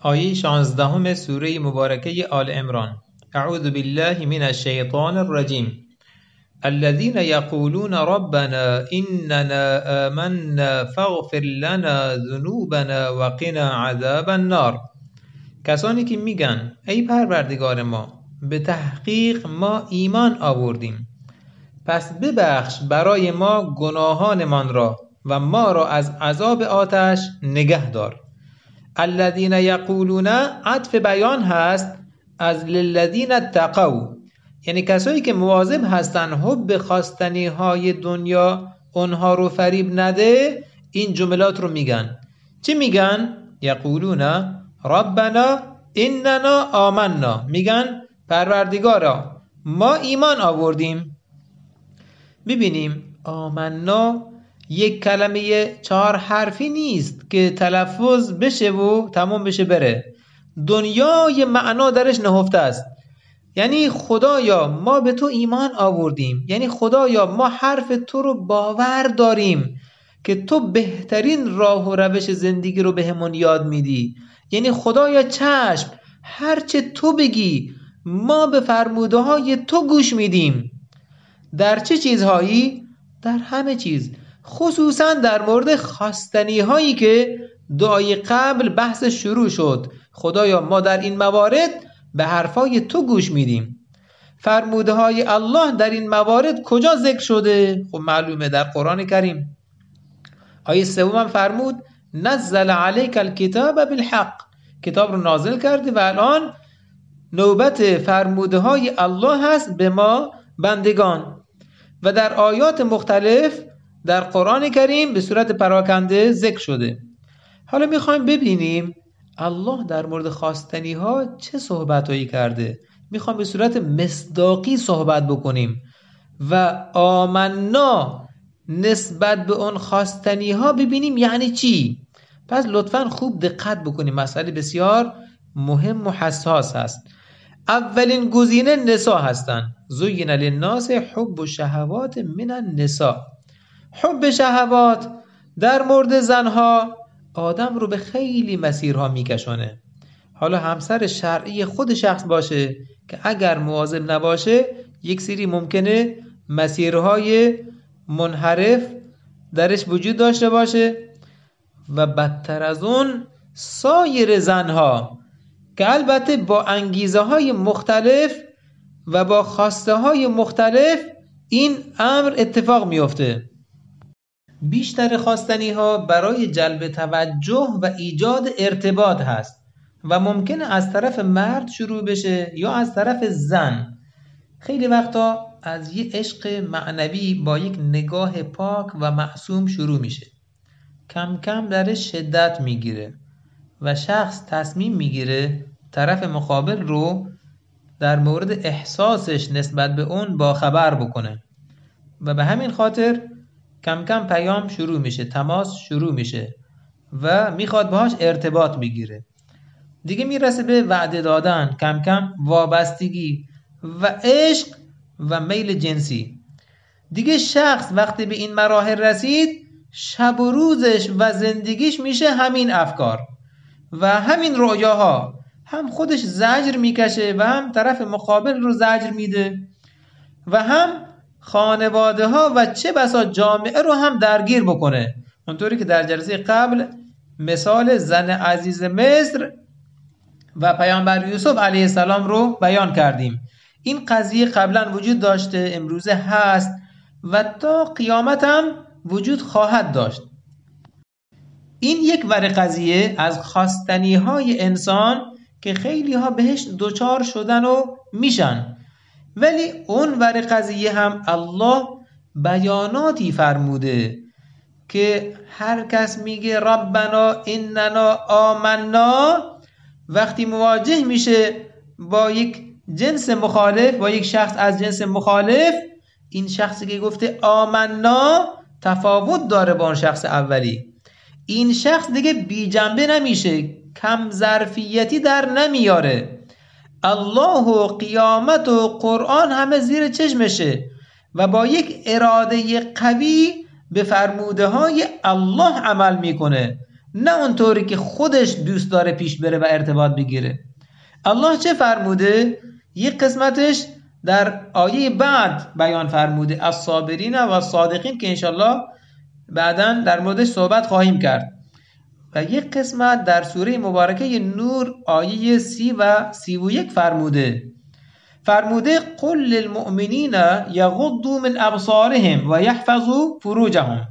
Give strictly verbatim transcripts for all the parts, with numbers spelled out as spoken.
آیه شانزدهم سوره مبارکه آل عمران. اعوذ بالله من الشیطان الرجیم. الذين يقولون ربنا إننا آمنا فاغفر لنا ذنوبنا وقنا عذاب النار. کسانی که میگن ای پروردگار ما، به تحقیق ما ایمان آوردیم، پس ببخش برای ما گناهانمان را و ما را از عذاب آتش نگه دار. الذين یقولون عطف بیان هست از للذین اتقوا، یعنی کسایی که مواظب هستن حب خواستنی های دنیا اونها رو فریب نده. این جملات رو میگن. چی میگن؟ یقولون ربنا اننا آمنا، میگن پروردگارا ما ایمان آوردیم. ببینیم آمنا یک کلمه چهار حرفی نیست که تلفظ بشه و تمام بشه بره. دنیای معنا درش نهفته است. یعنی خدایا ما به تو ایمان آوردیم، یعنی خدایا ما حرف تو رو باور داریم که تو بهترین راه و روش زندگی رو بهمون یاد میدی. یعنی خدایا چشم، هرچه تو بگی ما به فرموده های تو گوش میدیم. در چه چیزهایی؟ در همه چیز، خصوصا در مورد خواستنی هایی که دعای قبل بحث شروع شد. خدایا ما در این موارد به حرفای تو گوش میدیم. فرموده های الله در این موارد کجا ذکر شده؟ خب معلومه در قرآن کریم. آیه سوم هم فرمود نزل علیک الکتاب بالحق، کتاب رو نازل کرده و الان نوبت فرموده های الله هست به ما بندگان. و در آیات مختلف در قرآن کریم به صورت پراکنده ذکر شده. حالا میخوایم ببینیم الله در مورد خواستنی ها چه صحبت هایی کرده. میخوایم به صورت مصداقی صحبت بکنیم و آمنا نسبت به اون خواستنی ها ببینیم یعنی چی. پس لطفاً خوب دقت بکنیم، مسئله بسیار مهم و حساس هست. اولین گزینه نساء هستن. زین للناس حب الشهوات من النساء. حب شهوات در مورد زنها آدم رو به خیلی مسیرها میکشونه. حالا همسر شرعی خود شخص باشه که اگر مواظب نباشه یک سری ممکنه مسیرهای منحرف درش وجود داشته باشه و بدتر از اون سایر زنها که البته با انگیزه های مختلف و با خواسته های مختلف این امر اتفاق میفته. بیشتر خواستنی ها برای جلب توجه و ایجاد ارتباط هست و ممکنه از طرف مرد شروع بشه یا از طرف زن. خیلی وقتا از یه عشق معنوی با یک نگاه پاک و معصوم شروع میشه، کم کم درش شدت میگیره و شخص تصمیم میگیره طرف مقابل رو در مورد احساسش نسبت به اون با خبر بکنه و به همین خاطر کم کم پیام شروع میشه، تماس شروع میشه و میخواد باهاش ارتباط بگیره. دیگه میرسه به وعده دادن، کم کم وابستگی و عشق و میل جنسی. دیگه شخص وقتی به این مراحل رسید شب و روزش و زندگیش میشه همین افکار و همین رؤیاها. هم خودش زجر میکشه و هم طرف مقابل رو زجر میده و هم خانواده ها و چه بسا جامعه رو هم درگیر بکنه. اونطوری که در جلسه قبل مثال زن عزیز مصر و پیامبر یوسف علیه السلام رو بیان کردیم. این قضیه قبلا وجود داشته، امروزه هست و تا قیامت هم وجود خواهد داشت. این یک ور قضیه از خواستنی های انسان که خیلی ها بهش دوچار شدن و میشن، ولی اون ور قضیه هم الله بیاناتی فرموده که هر کس میگه ربنا اننا آمنا، وقتی مواجه میشه با یک جنس مخالف، با یک شخص از جنس مخالف، این شخصی که گفته آمنا تفاوت داره با اون شخص اولی. این شخص دیگه بی جنبه نمیشه، کم ظرفیتی در نمیاره. الله و قیامت و قرآن همه زیر چشمشه و با یک اراده قوی به فرموده های الله عمل میکنه نه اونطوری که خودش دوست داره پیش بره و ارتباط بگیره. الله چه فرموده؟ یک قسمتش در آیه بعد بیان فرموده، الصابرین و الصادقین، که انشالله بعداً در موردش صحبت خواهیم کرد. و یک قسمت در سوره مبارکه نور آیه سی و سی و یک فرموده فرموده قل للمؤمنین یغضوا من ابصارهم و یحفظوا فروجهم.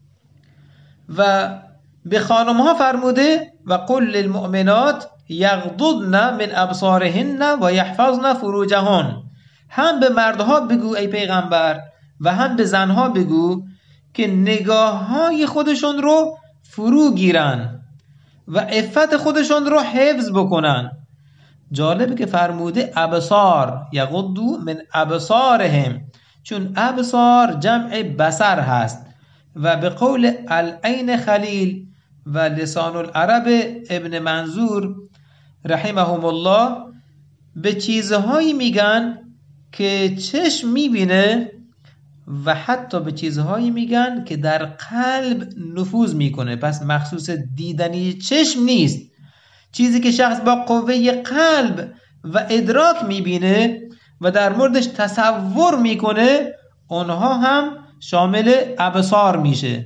و به خانم ها فرموده و قل للمؤمنات یغضضن من ابصارهن و یحفظن فروجهن. هم به مردها بگو ای پیغمبر و هم به زنها بگو که نگاه های خودشون رو فرو گیرن و عفت خودشون رو حفظ بکنن. جالبه که فرموده ابصار، یغضوا من ابصارهم، چون ابصار جمع بصر هست و به قول العین خلیل و لسان العرب ابن منظور رحمهم الله به چیزهایی میگن که چشم میبینه و حتی به چیزهایی میگن که در قلب نفوذ میکنه. پس مخصوص دیدنی چشم نیست، چیزی که شخص با قوه قلب و ادراک میبینه و در موردش تصور میکنه، اونها هم شامل ابصار میشه.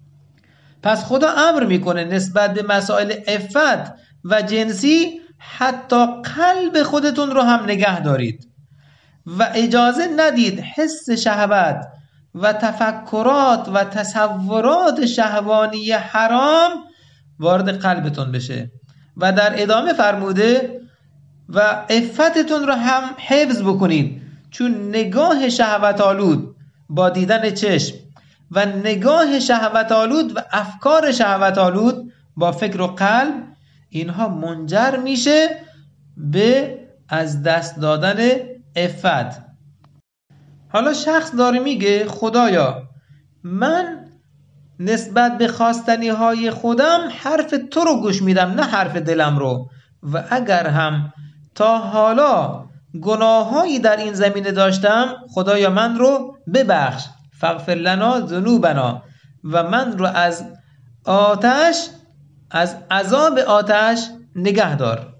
پس خدا امر میکنه نسبت به مسائل عفت و جنسی حتی قلب خودتون رو هم نگه دارید و اجازه ندید حس شهوت و تفکرات و تصورات شهوانی حرام وارد قلبتون بشه. و در ادامه فرموده و عفتتون رو هم حفظ بکنید، چون نگاه شهوت آلود با دیدن چشم و نگاه شهوت آلود و افکار شهوت آلود با فکر و قلب، اینها منجر میشه به از دست دادن عفت. حالا شخص داره میگه خدایا من نسبت به خواستنی های خودم حرف تو رو گوش میدم نه حرف دلم رو، و اگر هم تا حالا گناهایی در این زمینه داشتم خدایا من رو ببخش، فاغفر لنا ذنوبنا، و من رو از آتش، از عذاب آتش نگه دار.